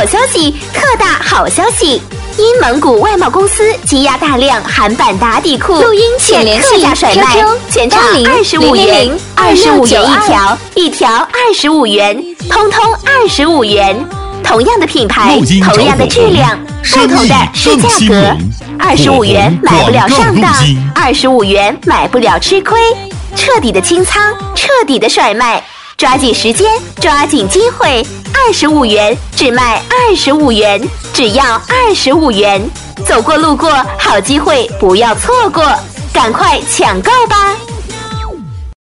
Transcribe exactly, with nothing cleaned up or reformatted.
好消息，特大好消息！因蒙古外贸公司积压大量韩版打底裤，录音前特价甩卖，全场二十五元，二十五元一条，一条二十五元，通通二十五元。同样的品牌，同样的质量，不同的是价格。二十五元买不了上当，二十五元买不了吃亏，彻底的清仓，彻底的甩卖。抓紧时间，抓紧机会，二十五元只卖二十五元，只要二十五元。走过路过，好机会不要错过，赶快抢购吧！